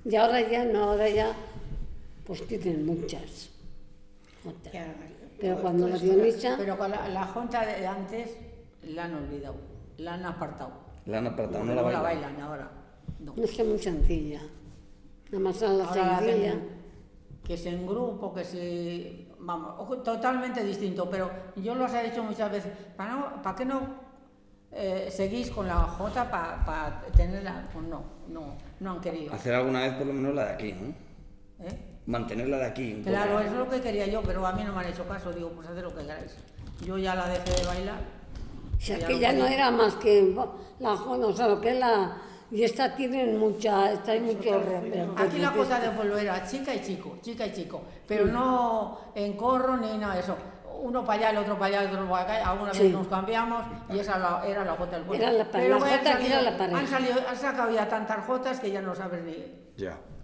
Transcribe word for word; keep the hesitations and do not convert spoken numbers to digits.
Y ahora ya no, ahora ya pues tienen muchas jotas. Ya, Pero cuando la pues, Dionisa... Pero con la, la junta de antes la han olvidado, la han apartado. La han apartado, no, no, no la la bailan. bailan ahora. No. No es que muy sencilla. Nada más a la Ahora la sencilla. hacen que es en grupo, que se... Vamos, ojo, totalmente distinto, pero yo los he dicho muchas veces, ¿para, no, ¿para qué no eh, seguís con la Jota para pa tenerla? Pues no, no, no han querido. Hacer alguna vez por lo menos la de aquí, ¿no? ¿Eh? Mantenerla de aquí. Un Claro, poco. eso es lo que quería yo, pero a mí no me han hecho caso, digo, pues haced lo que queráis. Yo ya la dejé de bailar. O sea, ya que lo ya no podía. era más que la Jota, o sea, lo que es la... Y esta tienen mucha, esta hay mucho repertorio. Aquí la Jota de pueblo era chica y chico, chica y chico, pero Sí. no en corro ni nada de eso. Uno para allá, el otro para allá, el otro para acá, alguna Sí. vez nos cambiamos y esa la- era la Jota del pueblo. Era la pa- Pero la han Jota que era salido- la pareja. Han, salido, han sacado ya tantas Jotas que ya no sabes ni... Ya.